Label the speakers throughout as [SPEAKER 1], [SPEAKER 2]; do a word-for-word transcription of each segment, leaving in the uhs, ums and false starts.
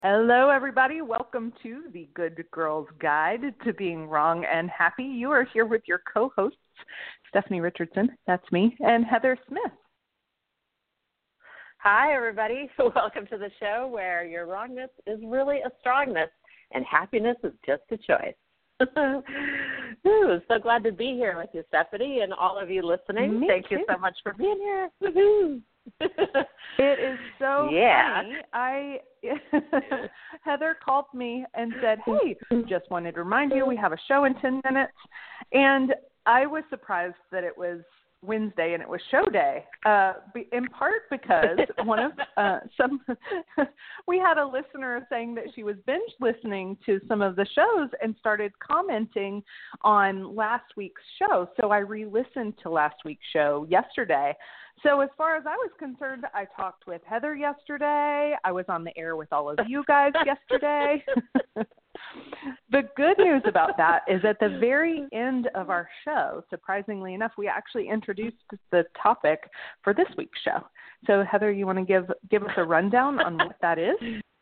[SPEAKER 1] Hello, everybody. Welcome to the Good Girls Guide to Being Wrong and Happy. You are here with your co-hosts, Stephanie Richardson, that's me, and Heather Smith.
[SPEAKER 2] Hi, everybody. Welcome to the show where your wrongness is really a strongness and happiness is just a choice. Ooh, so glad to be here with you, Stephanie, and all of you listening.
[SPEAKER 1] Me
[SPEAKER 2] Thank
[SPEAKER 1] too.
[SPEAKER 2] you so much for being here. Woo-hoo.
[SPEAKER 1] It is so
[SPEAKER 2] yeah.
[SPEAKER 1] funny. I Heather called me and said, hey, just wanted to remind you we have a show in ten minutes. And I was surprised that it was Wednesday and it was show day, uh, in part because one of uh, some we had a listener saying that she was binge listening to some of the shows and started commenting on last week's show. So I re-listened to last week's show yesterday. So as far as I was concerned, I talked with Heather yesterday. I was on the air with all of you guys yesterday. The good news about that is at the very end of our show, surprisingly enough, we actually introduced the topic for this week's show. So Heather, you want to give give us a rundown on what that is?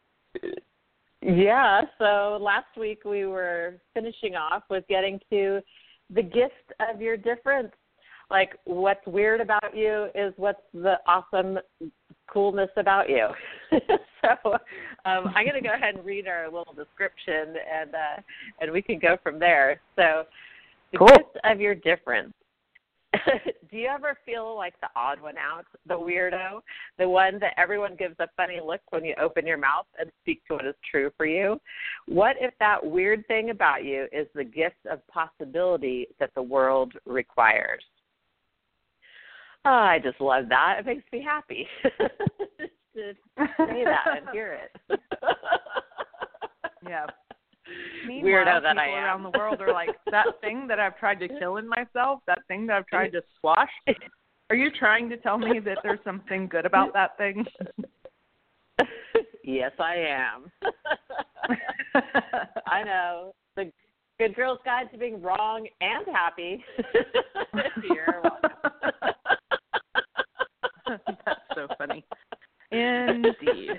[SPEAKER 2] Yeah, so last week we were finishing off with getting to the gift of your difference. Like, what's weird about you is what's the awesome coolness about you. so um, I'm going to go ahead and read our little description, and uh, and we can go from there. So the
[SPEAKER 1] Cool.
[SPEAKER 2] gift of your difference. Do you ever feel like the odd one out, the weirdo, the one that everyone gives a funny look when you open your mouth and speak to what is true for you? What if that weird thing about you is the gift of possibility that the world requires? Oh, I just love that. It makes me happy to say that and hear it.
[SPEAKER 1] Yeah.
[SPEAKER 2] Weirdo
[SPEAKER 1] Meanwhile,
[SPEAKER 2] that
[SPEAKER 1] people
[SPEAKER 2] I am.
[SPEAKER 1] around the world are like, that thing that I've tried to kill in myself, that thing that I've tried to squash, are you trying to tell me that there's something good about that thing?
[SPEAKER 2] Yes, I am. I know. The Good Girl's Guide to Being Wrong and Happy. You're welcome.
[SPEAKER 1] That's so funny. Indeed.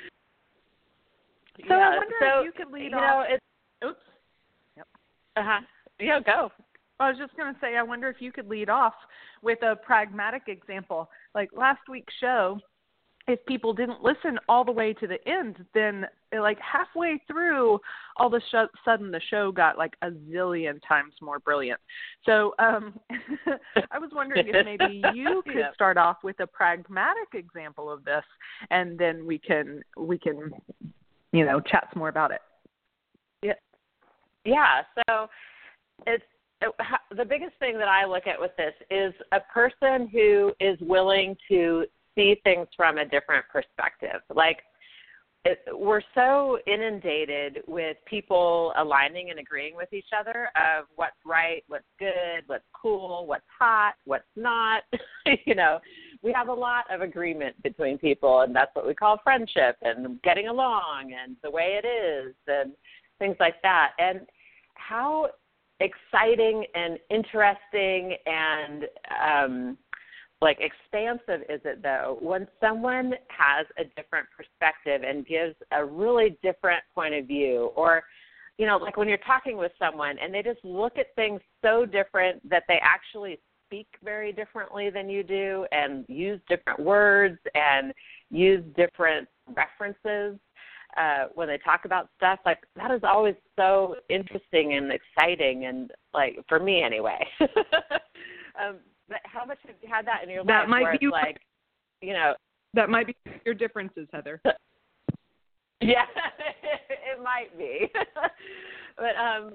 [SPEAKER 1] So
[SPEAKER 2] yeah,
[SPEAKER 1] I wonder
[SPEAKER 2] so,
[SPEAKER 1] if you could lead
[SPEAKER 2] you
[SPEAKER 1] off.
[SPEAKER 2] know, it's,
[SPEAKER 1] Oops. Yep.
[SPEAKER 2] uh-huh. Yeah, go.
[SPEAKER 1] I was just going to say, I wonder if you could lead off with a pragmatic example. Like last week's show, if people didn't listen all the way to the end, then like halfway through, all of a sh- sudden the show got like a zillion times more brilliant. So um, I was wondering if maybe you could
[SPEAKER 2] yeah.
[SPEAKER 1] start off with a pragmatic example of this, and then we can we can you know chat some more about it.
[SPEAKER 2] Yeah. Yeah. So it's it, the biggest thing that I look at with this is a person who is willing to see things from a different perspective. Like it, we're so inundated with people aligning and agreeing with each other of what's right, what's good, what's cool, what's hot, what's not. you know, we have a lot of agreement between people, and that's what we call friendship and getting along and the way it is and things like that. And how exciting and interesting and um, like expansive is it, though, when someone has a different perspective and gives a really different point of view, or, you know, like when you're talking with someone and they just look at things so different that they actually speak very differently than you do and use different words and use different references uh, when they talk about stuff. Like, that is always so interesting and exciting, and, like, for me anyway. um, But how much have you had that in your
[SPEAKER 1] that
[SPEAKER 2] life
[SPEAKER 1] might
[SPEAKER 2] where
[SPEAKER 1] be
[SPEAKER 2] it's like, you know.
[SPEAKER 1] That might be your differences, Heather.
[SPEAKER 2] Yeah, it might be. but, um,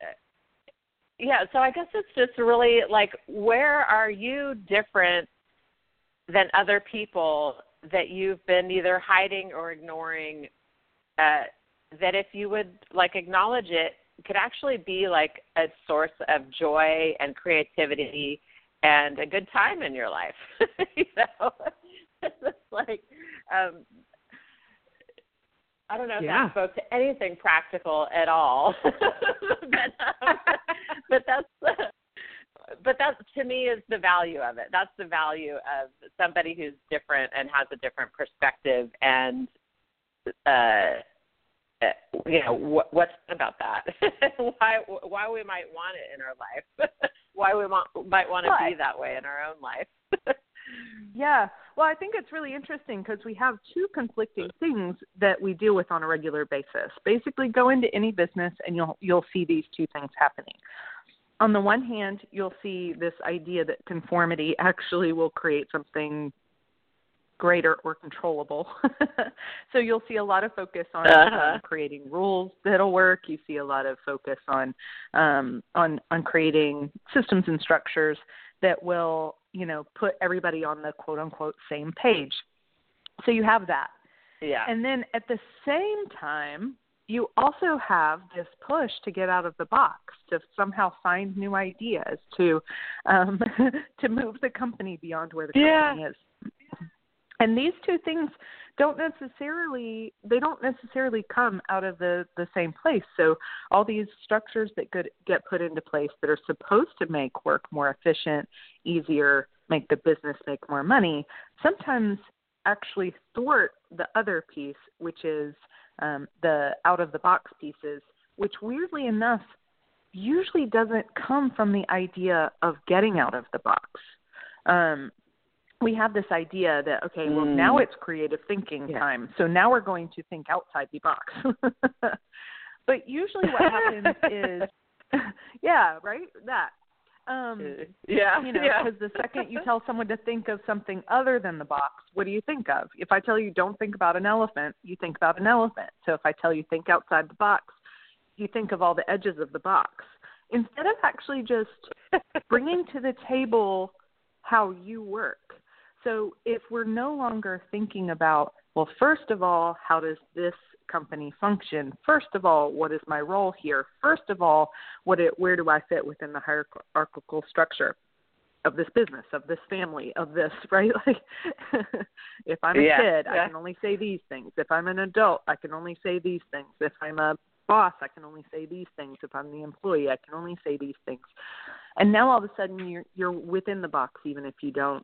[SPEAKER 2] yeah, so I guess it's just really like, where are you different than other people that you've been either hiding or ignoring, uh, that if you would, like, acknowledge it, could actually be, like, a source of joy and creativity and a good time in your life. you know, it's like, um, I don't know if
[SPEAKER 1] yeah.
[SPEAKER 2] that spoke to anything practical at all, but, um, but that's, but that to me is the value of it. That's the value of somebody who's different and has a different perspective and uh, you know, what, what's about that? why why we might want it in our life? Why we want, might want to
[SPEAKER 1] well,
[SPEAKER 2] be that way in our own life?
[SPEAKER 1] Yeah. Well, I think it's really interesting because we have two conflicting things that we deal with on a regular basis. Basically, go into any business and you'll you'll see these two things happening. On the one hand, you'll see this idea that conformity actually will create something greater or controllable. So you'll see a lot of focus on
[SPEAKER 2] uh-huh.
[SPEAKER 1] um, creating rules that'll work. You see a lot of focus on um, on on creating systems and structures that will, you know, put everybody on the quote unquote same page. So you have that.
[SPEAKER 2] Yeah.
[SPEAKER 1] And then at the same time, you also have this push to get out of the box, to somehow find new ideas, to um, to move the company beyond where the company
[SPEAKER 2] yeah.
[SPEAKER 1] is. And these two things don't necessarily, they don't necessarily come out of the, the same place. So all these structures that could get put into place that are supposed to make work more efficient, easier, make the business make more money, sometimes actually thwart the other piece, which is um, the out-of-the-box pieces, which weirdly enough usually doesn't come from the idea of getting out of the box. Um, we have this idea that, okay, well,
[SPEAKER 2] mm.
[SPEAKER 1] now it's creative thinking
[SPEAKER 2] yeah.
[SPEAKER 1] time, so now we're going to think outside the box. But usually what happens is, yeah, right, that. Um,
[SPEAKER 2] yeah,
[SPEAKER 1] you know,
[SPEAKER 2] yeah.
[SPEAKER 1] because the second you tell someone to think of something other than the box, what do you think of? If I tell you don't think about an elephant, you think about an elephant. So if I tell you think outside the box, you think of all the edges of the box. Instead of actually just bringing to the table how you work. So if we're no longer thinking about, well, first of all, how does this company function? First of all, what is my role here? First of all, what it, where do I fit within the hierarchical structure of this business, of this family, of this, right? Like, if I'm a
[SPEAKER 2] yeah,
[SPEAKER 1] kid,
[SPEAKER 2] yeah.
[SPEAKER 1] I can only say these things. If I'm an adult, I can only say these things. If I'm a boss, I can only say these things. If I'm the employee, I can only say these things. And now all of a sudden you're you're within the box, even if you don't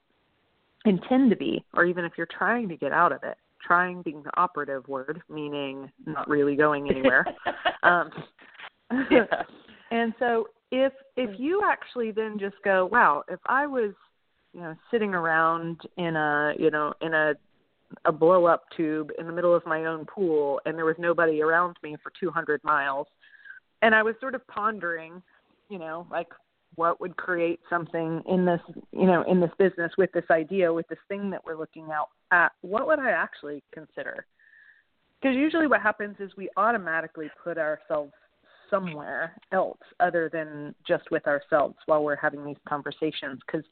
[SPEAKER 1] intend to be, or even if you're trying to get out of it. Trying being the operative word, meaning not really going anywhere. um,
[SPEAKER 2] yeah.
[SPEAKER 1] And so if if you actually then just go, wow, if I was, you know, sitting around in a, you know, in a a blow up tube in the middle of my own pool and there was nobody around me for two hundred miles, and I was sort of pondering, you know, like, what would create something in this, you know, in this business with this idea, with this thing that we're looking out at, what would I actually consider? Because usually what happens is we automatically put ourselves somewhere else other than just with ourselves while we're having these conversations. Because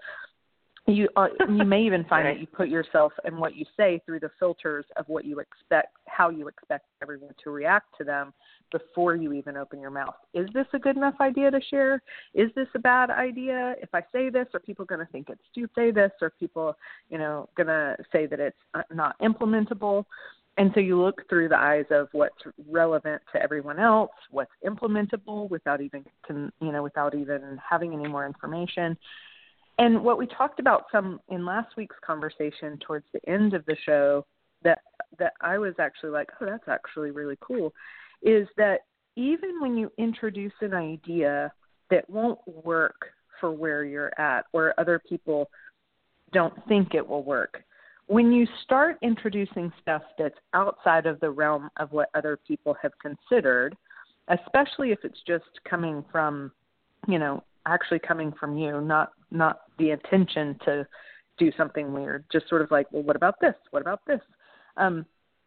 [SPEAKER 1] you uh, you may even find
[SPEAKER 2] right.
[SPEAKER 1] that you put yourself and what you say through the filters of what you expect, how you expect everyone to react to them before you even open your mouth. Is this a good enough idea to share? Is this a bad idea? If I say this, are people going to think it's stupid? Say this, are people, you know, going to say that it's not implementable? And so you look through the eyes of what's relevant to everyone else, what's implementable without even, you know, without even having any more information. And what we talked about some in last week's conversation towards the end of the show that that I was actually like, oh, that's actually really cool, is that even when you introduce an idea that won't work for where you're at or other people don't think it will work, when you start introducing stuff that's outside of the realm of what other people have considered, especially if it's just coming from, you know, actually coming from you, not not the intention to do something weird, just sort of like, well, what about this? What about this? Um,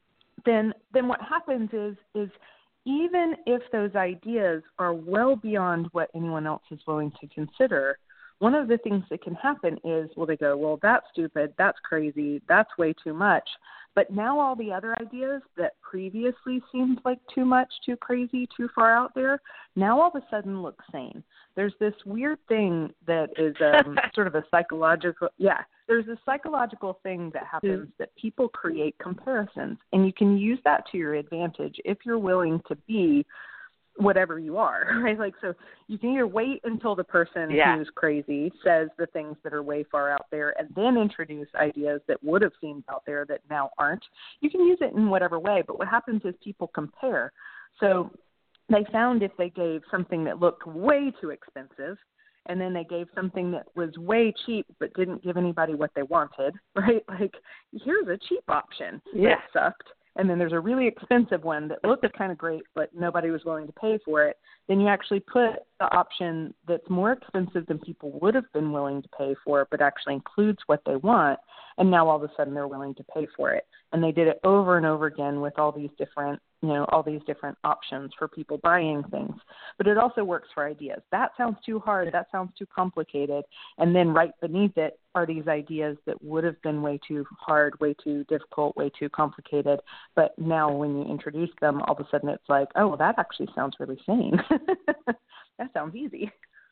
[SPEAKER 1] then then what happens is is even if those ideas are well beyond what anyone else is willing to consider, one of the things that can happen is, well, they go, well, that's stupid, that's crazy, that's way too much. But now all the other ideas that previously seemed like too much, too crazy, too far out there, now all of a sudden look sane. There's this weird thing that is um, sort of a psychological, yeah, there's a psychological thing that happens mm. that people create comparisons. And you can use that to your advantage if you're willing to be whatever you are, right? Like, so you can either wait until the person
[SPEAKER 2] yeah.
[SPEAKER 1] who's crazy says the things that are way far out there and then introduce ideas that would have seemed out there that now aren't. You can use it in whatever way, but what happens is people compare. So they found if they gave something that looked way too expensive and then they gave something that was way cheap but didn't give anybody what they wanted, right? Like, here's a cheap option
[SPEAKER 2] yeah.
[SPEAKER 1] that sucked. And then there's a really expensive one that looked kind of great, but nobody was willing to pay for it. Then you actually put the option that's more expensive than people would have been willing to pay for, but actually includes what they want. And now all of a sudden they're willing to pay for it. And they did it over and over again with all these different, you know, all these different options for people buying things. But it also works for ideas. That sounds too hard. That sounds too complicated. And then right beneath it are these ideas that would have been way too hard, way too difficult, way too complicated. But now when you introduce them, all of a sudden it's like, oh, well, that actually sounds really sane. That sounds easy.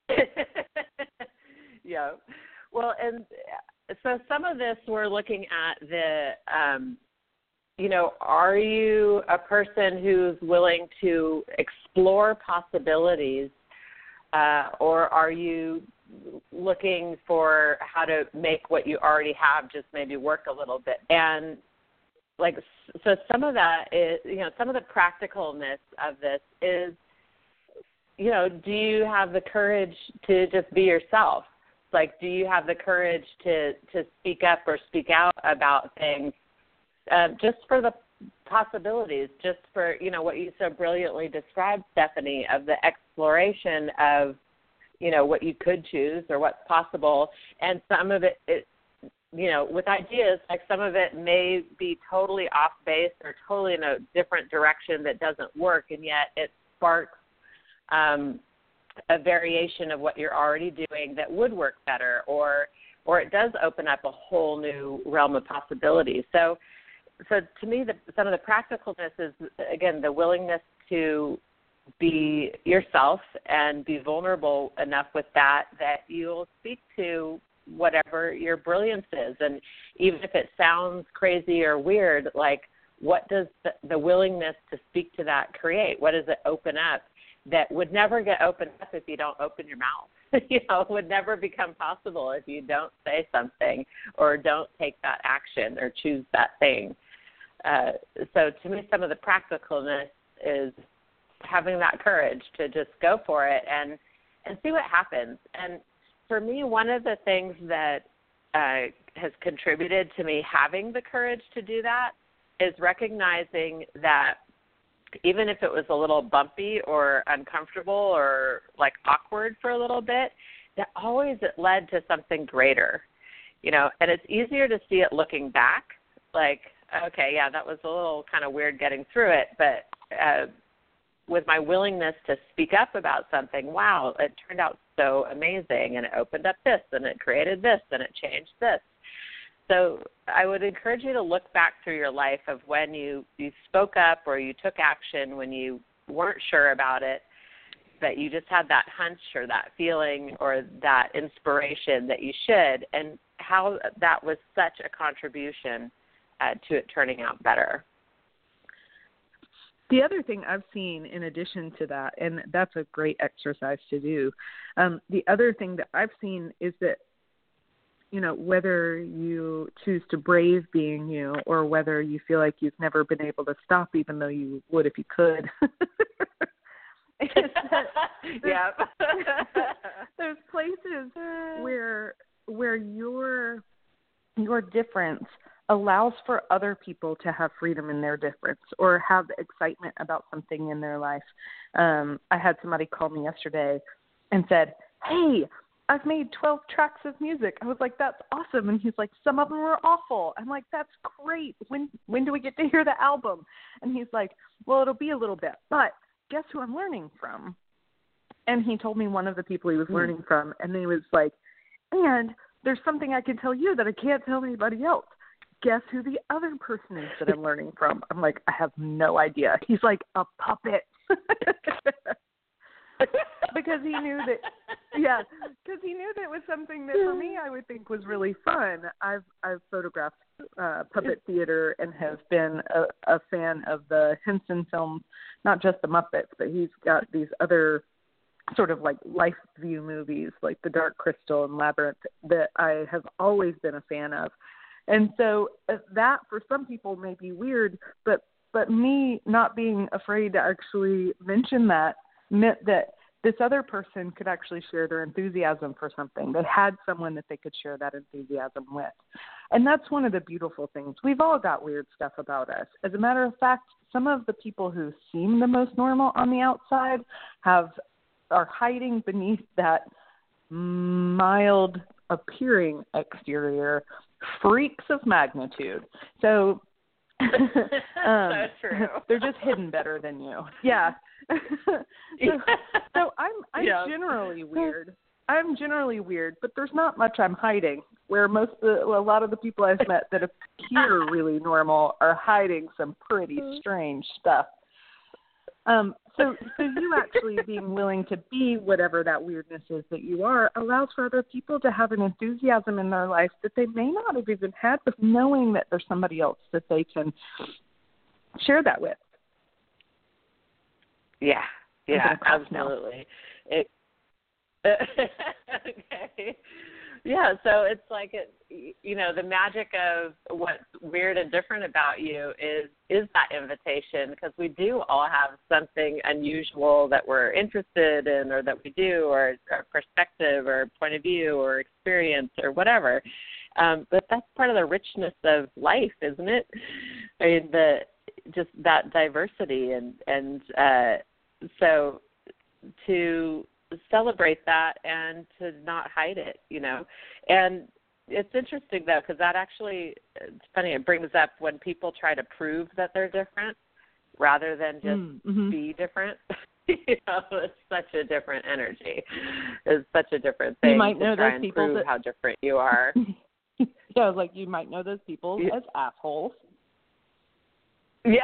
[SPEAKER 2] Yeah. Well, and so some of this we're looking at the, um, you know, are you a person who's willing to explore possibilities, uh, or are you looking for how to make what you already have just maybe work a little bit? And like, so some of that is, you know, some of the practicalness of this is, you know, do you have the courage to just be yourself? Like, do you have the courage to, to speak up or speak out about things uh, just for the possibilities, just for, you know, what you so brilliantly described, Stephanie, of the exploration of, you know, what you could choose or what's possible. And some of it, it you know, with ideas, like some of it may be totally off base or totally in a different direction that doesn't work, and yet it sparks um, a variation of what you're already doing that would work better, or or it does open up a whole new realm of possibilities. So, so to me, the, some of the practicalness is, again, the willingness to be yourself and be vulnerable enough with that that you'll speak to whatever your brilliance is. And even if it sounds crazy or weird, like, what does the, the willingness to speak to that create? What does it open up that would never get opened up if you don't open your mouth? You know, it would never become possible if you don't say something or don't take that action or choose that thing. Uh, so to me, some of the practicalness is having that courage to just go for it and, and see what happens. And for me, one of the things that uh, has contributed to me having the courage to do that is recognizing that even if it was a little bumpy or uncomfortable or like awkward for a little bit, that always it led to something greater, you know, and it's easier to see it looking back, like, okay, yeah, that was a little kind of weird getting through it, but uh, with my willingness to speak up about something, wow, it turned out so amazing, and it opened up this, and it created this, and it changed this. So I would encourage you to look back through your life of when you, you spoke up or you took action when you weren't sure about it, that you just had that hunch or that feeling or that inspiration that you should, and how that was such a contribution uh, to it turning out better.
[SPEAKER 1] The other thing I've seen in addition to that, and that's a great exercise to do, um, the other thing that I've seen is that, you know, whether you choose to brave being you or whether you feel like you've never been able to stop even though you would if you could.
[SPEAKER 2] Yeah.
[SPEAKER 1] There's places where where your your difference allows for other people to have freedom in their difference or have excitement about something in their life. Um, I had somebody call me yesterday and said, "Hey, I've made twelve tracks of music." I was like, "That's awesome." And he's like, "Some of them were awful." I'm like, "That's great. When when do we get to hear the album?" And he's like, "Well, it'll be a little bit, but guess who I'm learning from?" And he told me one of the people he was mm. learning from, and he was like, "And there's something I can tell you that I can't tell anybody else. Guess who the other person is that I'm learning from?" I'm like, "I have no idea." He's like, "A puppet." Because he knew that, yeah, because he knew that it was something that for me I would think was really fun. I've I've photographed uh, puppet theater and have been a, a fan of the Henson films, not just the Muppets, but he's got these other sort of like life view movies like The Dark Crystal and Labyrinth that I have always been a fan of. And so uh, that for some people may be weird, but but me not being afraid to actually mention that meant that this other person could actually share their enthusiasm for something. They had someone that they could share that enthusiasm with. And that's one of the beautiful things. We've all got weird stuff about us. As a matter of fact, some of the people who seem the most normal on the outside have are hiding beneath that mild appearing exterior freaks of magnitude. So, um,
[SPEAKER 2] so true.
[SPEAKER 1] They're just hidden better than you. Yeah. so, so I'm I'm yeah. generally weird. I'm generally weird, but there's not much I'm hiding. Where most of the, well, a lot of the people I've met that appear really normal are hiding some pretty strange stuff. Um, so, so you actually being willing to be whatever that weirdness is that you are allows for other people to have an enthusiasm in their life that they may not have even had, but knowing that there's somebody else that they can share that with.
[SPEAKER 2] Yeah, yeah, absolutely. It, okay. Yeah, so it's like, it, you know, the magic of what's weird and different about you is is that invitation, because we do all have something unusual that we're interested in or that we do, or a perspective or point of view or experience or whatever. Um, but that's part of the richness of life, isn't it? I mean, the just that diversity. And, and uh, so to celebrate that and to not hide it, you know. And it's interesting, though, because that actually, it's funny, it brings up when people try to prove that they're different rather than just mm-hmm. be different. You know, it's such a different energy. It's such a different thing
[SPEAKER 1] you might
[SPEAKER 2] to
[SPEAKER 1] know
[SPEAKER 2] try
[SPEAKER 1] those
[SPEAKER 2] and
[SPEAKER 1] people
[SPEAKER 2] prove
[SPEAKER 1] that,
[SPEAKER 2] how different you are.
[SPEAKER 1] Yeah, like you might know those people yeah. as assholes.
[SPEAKER 2] Yeah.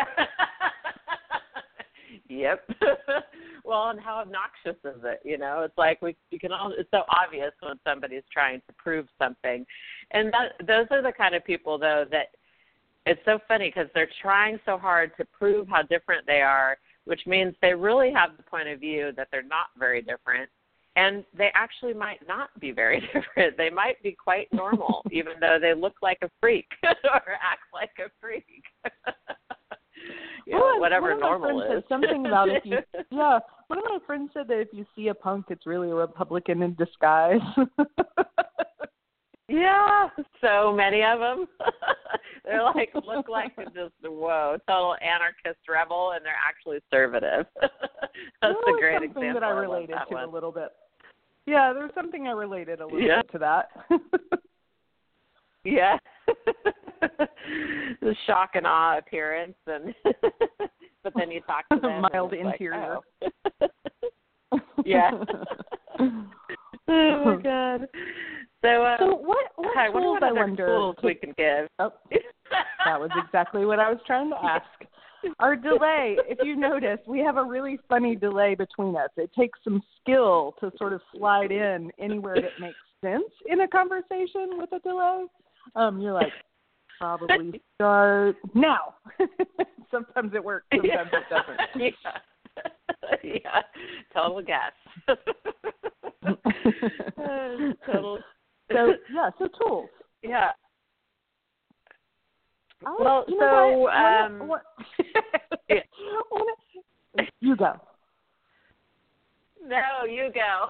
[SPEAKER 2] Yep. Well, and how obnoxious is it? You know, it's like we you can all. It's so obvious when somebody's trying to prove something, and that those are the kind of people, though, that it's so funny because they're trying so hard to prove how different they are, which means they really have the point of view that they're not very different, and they actually might not be very different. They might be quite normal, even though they look like a freak or act like a freak. You know,
[SPEAKER 1] well,
[SPEAKER 2] whatever
[SPEAKER 1] one of my
[SPEAKER 2] normal
[SPEAKER 1] friends
[SPEAKER 2] is.
[SPEAKER 1] Said something about if you, yeah. One of my friends said that if you see a punk, it's really a Republican in disguise.
[SPEAKER 2] Yeah, so many of them. They're like look like just whoa, total anarchist rebel, and they're actually conservative. That's
[SPEAKER 1] well,
[SPEAKER 2] a great
[SPEAKER 1] something
[SPEAKER 2] example.
[SPEAKER 1] that I related
[SPEAKER 2] I that
[SPEAKER 1] to
[SPEAKER 2] one.
[SPEAKER 1] a little bit. Yeah, there's something I related a little
[SPEAKER 2] yeah.
[SPEAKER 1] bit to that.
[SPEAKER 2] Yeah. The shock and awe appearance, and but then you talk to them.
[SPEAKER 1] Mild interior.
[SPEAKER 2] Like, oh. Yeah. Oh my God. So, uh,
[SPEAKER 1] so what? What
[SPEAKER 2] hi,
[SPEAKER 1] tools
[SPEAKER 2] what
[SPEAKER 1] I
[SPEAKER 2] other
[SPEAKER 1] wonder
[SPEAKER 2] tools
[SPEAKER 1] to,
[SPEAKER 2] we can give?
[SPEAKER 1] Oh, that was exactly what I was trying to ask. Our delay, if you notice, we have a really funny delay between us. It takes some skill to sort of slide in anywhere that makes sense in a conversation with a delay. Um, you're like, probably start now. Sometimes it works, sometimes yeah. it doesn't.
[SPEAKER 2] Yeah. Yeah. Total guess. uh, total.
[SPEAKER 1] So, yeah, so tools.
[SPEAKER 2] Yeah.
[SPEAKER 1] I,
[SPEAKER 2] well,
[SPEAKER 1] you
[SPEAKER 2] so,
[SPEAKER 1] know what?
[SPEAKER 2] um,
[SPEAKER 1] What, yeah. You go.
[SPEAKER 2] No, you go.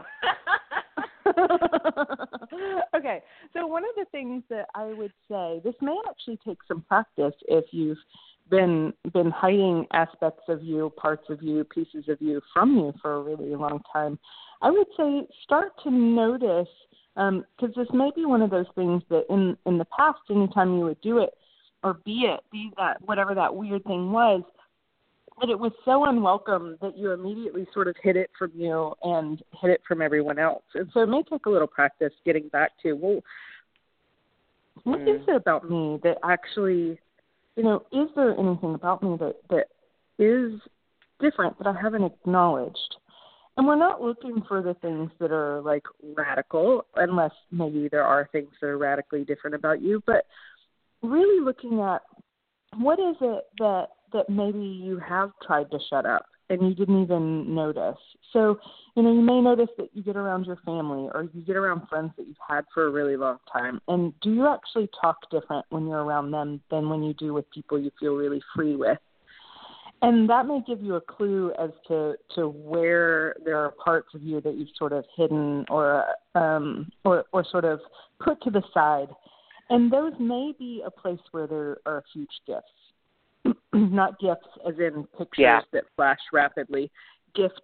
[SPEAKER 1] Okay, so one of the things that I would say, this may actually take some practice if you've been been hiding aspects of you, parts of you, pieces of you from you for a really long time. I would say start to notice, because um, this may be one of those things that in, in the past, anytime you would do it or be it, be that, whatever that weird thing was, that it was so unwelcome that you immediately sort of hid it from you and hid it from everyone else. And so it may take a little practice getting back to, well, what mm. is it about me that actually, you know, is there anything about me that, that is different that I haven't acknowledged? And we're not looking for the things that are, like, radical, unless maybe there are things that are radically different about you. But really looking at what is it that, that maybe you have tried to shut up and you didn't even notice. So, you know, you may notice that you get around your family or you get around friends that you've had for a really long time. And do you actually talk different when you're around them than when you do with people you feel really free with? And that may give you a clue as to, to where there are parts of you that you've sort of hidden or, um, or, or sort of put to the side. And those may be a place where there are huge gifts. Not gifts as in pictures yeah. that flash rapidly, gifts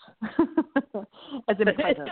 [SPEAKER 1] as in presents.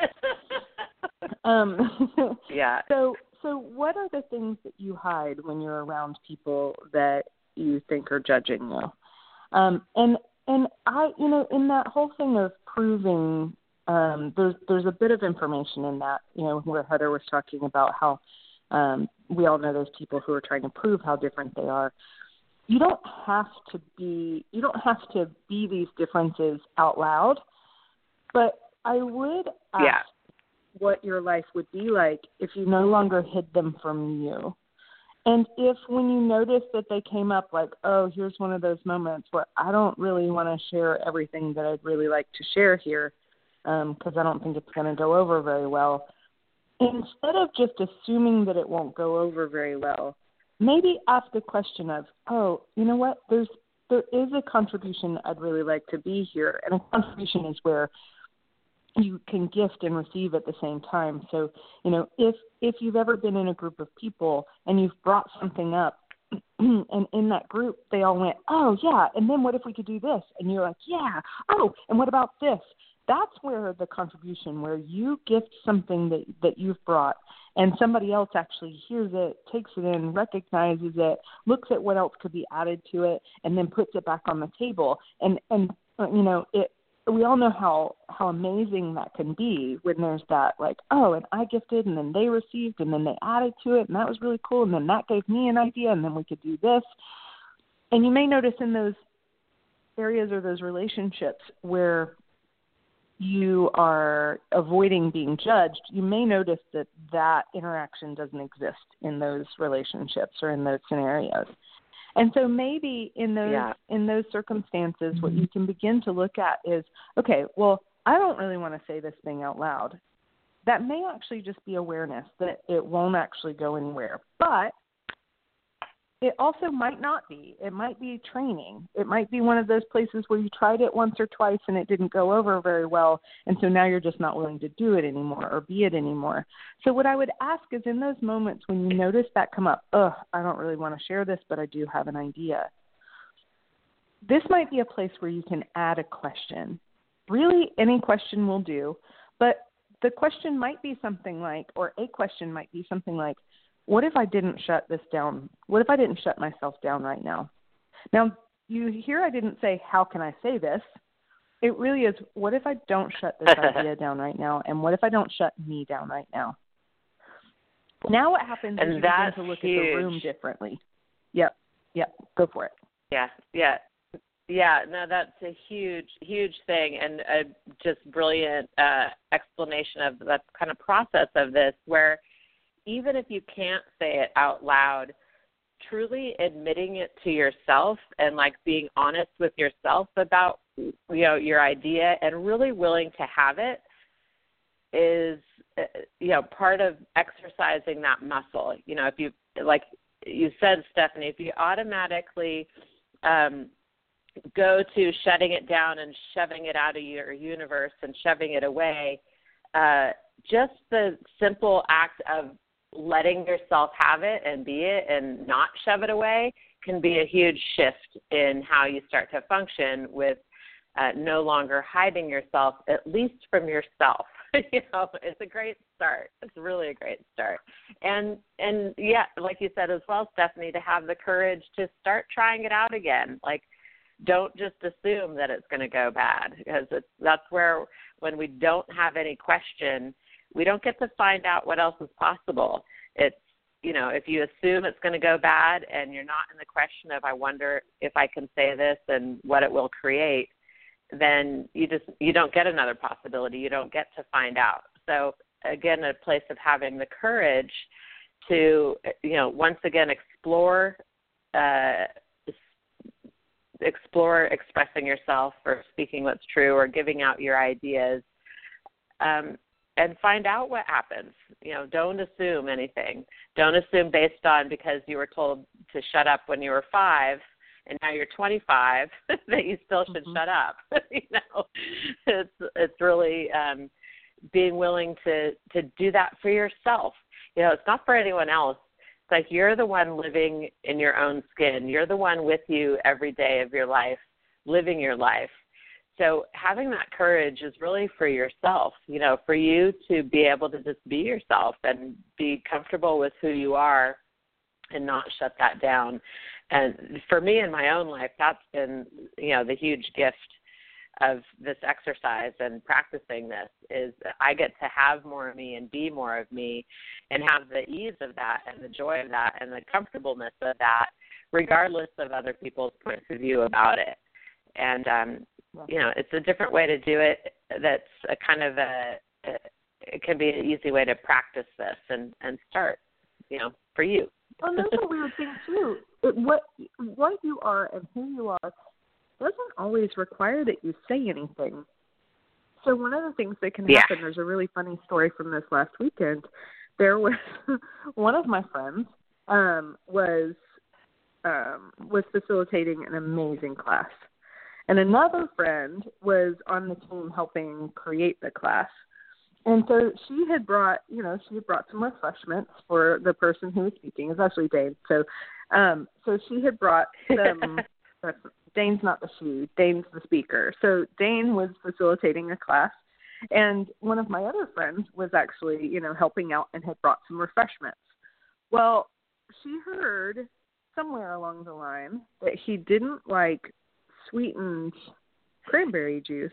[SPEAKER 1] um,
[SPEAKER 2] yeah.
[SPEAKER 1] So, so what are the things that you hide when you're around people that you think are judging you? Um, and and I, you know, in that whole thing of proving, um, there's there's a bit of information in that, you know, where Heather was talking about how um, we all know those people who are trying to prove how different they are. You don't have to be you don't have to be these differences out loud, but I would ask
[SPEAKER 2] yeah.
[SPEAKER 1] what your life would be like if you no longer hid them from you. And if when you notice that they came up like, oh, here's one of those moments where I don't really want to share everything that I'd really like to share here because um, I don't think it's going to go over very well, instead of just assuming that it won't go over very well, maybe ask a question of, oh, you know what, there's there is a contribution I'd really like to be here. And a contribution is where you can gift and receive at the same time. So, you know, if if you've ever been in a group of people and you've brought something up, and in that group they all went, oh, yeah, and then what if we could do this? And you're like, yeah, oh, and what about this? That's where the contribution, where you gift something that, that you've brought and somebody else actually hears it, takes it in, recognizes it, looks at what else could be added to it, and then puts it back on the table. And, and uh, you know, it, we all know how, how amazing that can be when there's that, like, oh, and I gifted, and then they received, and then they added to it, and that was really cool, and then that gave me an idea, and then we could do this. And you may notice in those areas or those relationships where you are avoiding being judged, you may notice that that interaction doesn't exist in those relationships or in those scenarios. And so maybe in those yeah. in those circumstances, what you can begin to look at is, okay, well, I don't really want to say this thing out loud. That may actually just be awareness that it won't actually go anywhere. But it also might not be. It might be training. It might be one of those places where you tried it once or twice and it didn't go over very well, and so now you're just not willing to do it anymore or be it anymore. So what I would ask is, in those moments when you notice that come up, ugh, I don't really want to share this, but I do have an idea. This might be a place where you can add a question. Really, any question will do, but the question might be something like, or a question might be something like, what if I didn't shut this down? What if I didn't shut myself down right now? Now, you hear I didn't say, how can I say this? It really is, what if I don't shut this idea down right now? And what if I don't shut me down right now? Now what happens
[SPEAKER 2] and
[SPEAKER 1] is you begin to look huge. At the room differently. Yep. Yep. Go for it.
[SPEAKER 2] Yeah. Yeah. Yeah. No, that's a huge, huge thing, and a just brilliant uh, explanation of the kind of process of this, where even if you can't say it out loud, truly admitting it to yourself and like being honest with yourself about, you know, your idea and really willing to have it is, you know, part of exercising that muscle. You know, if you, like you said, Stephanie, if you automatically um, go to shutting it down and shoving it out of your universe and shoving it away, uh, just the simple act of letting yourself have it and be it and not shove it away can be a huge shift in how you start to function with uh, no longer hiding yourself, at least from yourself. You know, it's a great start. It's really a great start. And, and yeah, like you said as well, Stephanie, to have the courage to start trying it out again. Like, don't just assume that it's going to go bad, because it's, that's where, when we don't have any question, we don't get to find out what else is possible. It's, you know, if you assume it's going to go bad and you're not in the question of, I wonder if I can say this and what it will create, then you just, you don't get another possibility. You don't get to find out. So again, a place of having the courage to, you know, once again, explore uh, explore expressing yourself or speaking what's true or giving out your ideas, um, and find out what happens. You know, don't assume anything. Don't assume based on because you were told to shut up when you were five and now you're twenty-five that you still should
[SPEAKER 1] mm-hmm.
[SPEAKER 2] shut up. You know, it's it's really um, being willing to, to do that for yourself. You know, it's not for anyone else. It's like you're the one living in your own skin. You're the one with you every day of your life, living your life. So having that courage is really for yourself, you know, for you to be able to just be yourself and be comfortable with who you are and not shut that down. And for me in my own life, that's been, you know, the huge gift of this exercise and practicing this is I get to have more of me and be more of me and have the ease of that and the joy of that and the comfortableness of that, regardless of other people's points of view about it. And, um, you know, it's a different way to do it that's a kind of a, a it can be an easy way to practice this and, and start, you know, for you.
[SPEAKER 1] Well, there's a weird thing, too. It, what what you are and who you are doesn't always require that you say anything. So one of the things that can happen, yeah. there's a really funny story from this last weekend. There was one of my friends um, was um, was facilitating an amazing class. And another friend was on the team helping create the class. And so she had brought, you know, she had brought some refreshments for the person who was speaking. It was actually Dane. So, um, so she had brought some, Dane's not the she, Dane's the speaker. So Dane was facilitating a class. And one of my other friends was actually, you know, helping out and had brought some refreshments. Well, she heard somewhere along the line that he didn't like sweetened cranberry juice.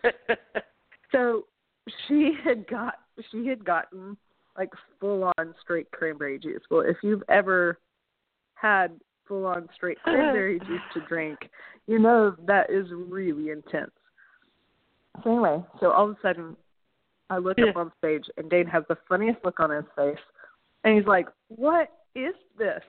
[SPEAKER 1] So she had got she had gotten like full on straight cranberry juice. Well, if you've ever had full on straight cranberry juice to drink, you know that is really intense. So anyway, so all of a sudden I look up on stage and Dane has the funniest look on his face and he's like, "What is this?"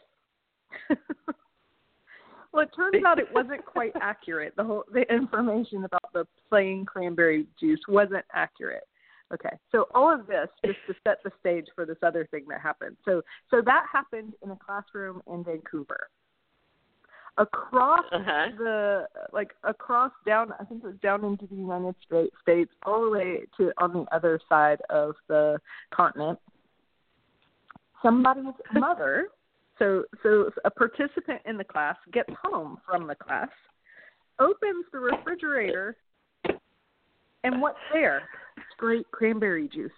[SPEAKER 1] Well, it turns out it wasn't quite accurate. The whole the information about the plain cranberry juice wasn't accurate. Okay, so all of this just to set the stage for this other thing that happened. So, so that happened in a classroom in Vancouver. Across uh-huh. the like across down, I think it was down into the United States, all the way to on the other side of the continent. Somebody's mother. So so a participant in the class gets home from the class, opens the refrigerator, and what's there? Straight cranberry juice.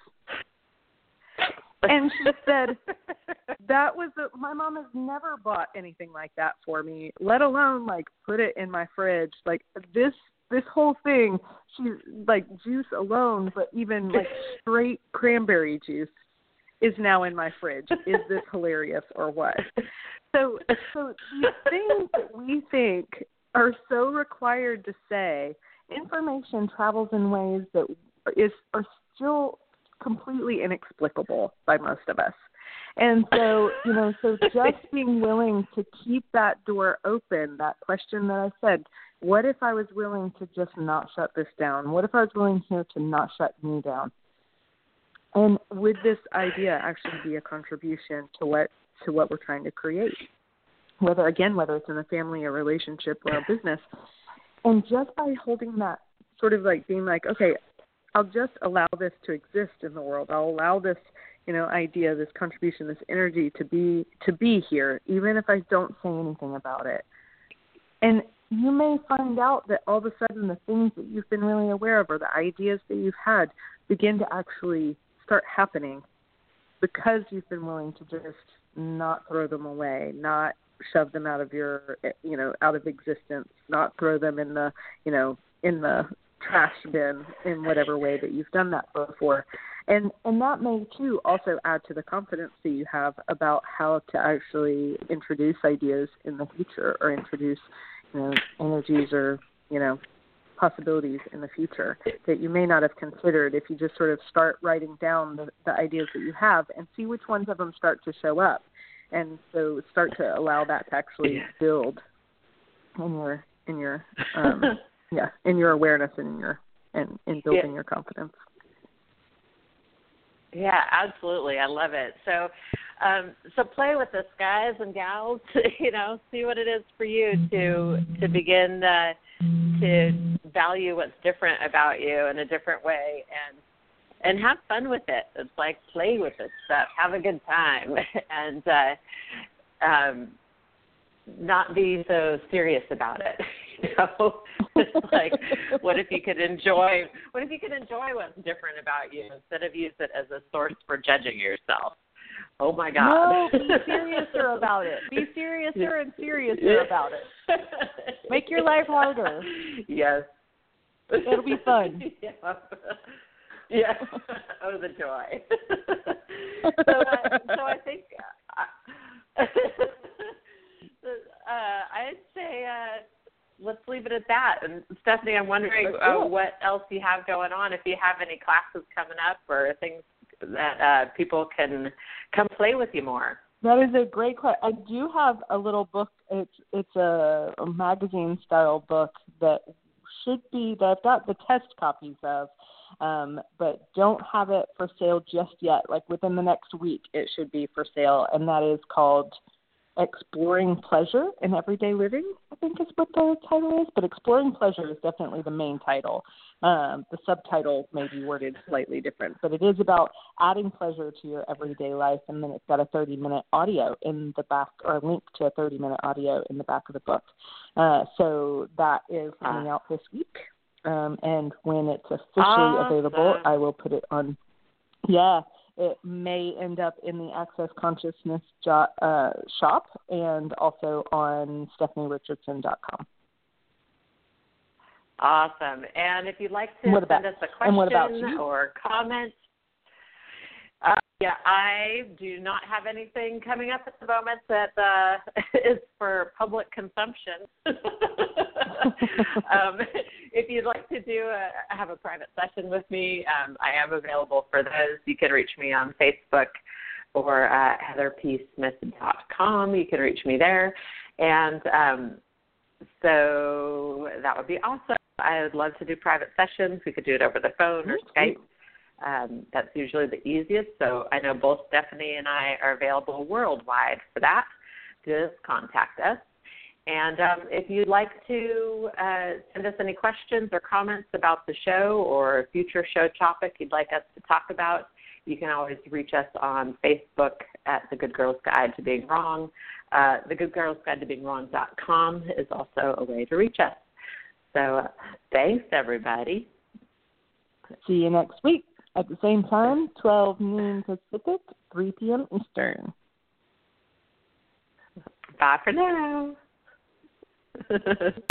[SPEAKER 1] And she said, that was the, my mom has never bought anything like that for me, let alone like put it in my fridge. Like this this whole thing, she's like juice alone, but even like straight cranberry juice is now in my fridge. Is this hilarious or what? So, so these things that we think are so required to say, information travels in ways that is are still completely inexplicable by most of us. And so, you know, so just being willing to keep that door open, that question that I said, what if I was willing to just not shut this down? What if I was willing here to not shut me down? And would this idea actually be a contribution to what to what we're trying to create? Whether, again, whether it's in a family, a relationship, or a business. And just by holding that, sort of like being like, okay, I'll just allow this to exist in the world. I'll allow this, you know, idea, this contribution, this energy to be to be here, even if I don't say anything about it. And you may find out that all of a sudden the things that you've been really aware of or the ideas that you've had begin to actually start happening because you've been willing to just not throw them away, not shove them out of your, you know, out of existence, not throw them in the, you know, in the trash bin in whatever way that you've done that before. And and that may, too, also add to the confidence that you have about how to actually introduce ideas in the future or introduce, you know, energies or, you know, possibilities in the future that you may not have considered if you just sort of start writing down the, the ideas that you have and see which ones of them start to show up. And so start to allow that to actually
[SPEAKER 2] yeah.
[SPEAKER 1] build in your in your um, yeah in your awareness and in your and in building
[SPEAKER 2] yeah.
[SPEAKER 1] your confidence.
[SPEAKER 2] Yeah, absolutely. I love it. So, um, so play with this, guys and gals. You know, see what it is for you to to begin uh, to value what's different about you in a different way, and and have fun with it. It's like play with this stuff, have a good time, and uh, um, not be so serious about it. You know, it's like, what if you could enjoy? What if you could enjoy what's different about you instead of use it as a source for judging yourself? Oh my God!
[SPEAKER 1] No, be seriouser about it. Be seriouser and seriouser about it. Make your life harder.
[SPEAKER 2] Yes,
[SPEAKER 1] it'll be fun.
[SPEAKER 2] Yeah. Yeah. Oh, the joy. so, uh, so I think uh, uh, I'd say. Uh, Let's leave it at that. And Stephanie, I'm wondering uh, what else you have going on, if you have any classes coming up or things that uh, people can come play with you more.
[SPEAKER 1] That is a great question. I do have a little book. It's it's a, a magazine style book that should be that I've got the test copies of, um, but don't have it for sale just yet. Like within the next week, it should be for sale, and that is called Exploring Pleasure in Everyday Living, I think is what the title is, but Exploring Pleasure is definitely the main title. Um, the subtitle may be worded slightly different, but it is about adding pleasure to your everyday life, and then it's got a thirty-minute audio in the back, or a link to a thirty-minute audio in the back of the book. Uh, so that is coming out this week, um, and when it's officially
[SPEAKER 2] awesome.
[SPEAKER 1] available, I will put it on, yeah, it may end up in the Access Consciousness jo- uh, shop and also on stephanie richardson dot com.
[SPEAKER 2] Awesome. And if you'd like to
[SPEAKER 1] what about,
[SPEAKER 2] send us a question
[SPEAKER 1] or
[SPEAKER 2] comment, uh, yeah, I do not have anything coming up at the moment that uh, is for public consumption. um, if you'd like to do a, have a private session with me, um, I am available for those. You can reach me on Facebook or uh, heather p smith dot com. You can reach me there. And um, so that would be awesome. I would love to do private sessions. We could do it over the phone or Skype. Um, that's usually the easiest. So I know both Stephanie and I are available worldwide for that. Just contact us. And um, if you'd like to uh, send us any questions or comments about the show or a future show topic you'd like us to talk about, you can always reach us on Facebook at The Good Girls Guide to Being Wrong. Uh, the good girls guide to being wrong dot com is also a way to reach us. So uh, thanks, everybody.
[SPEAKER 1] See you next week at the same time, twelve noon Pacific, three p.m. Eastern.
[SPEAKER 2] Bye for now.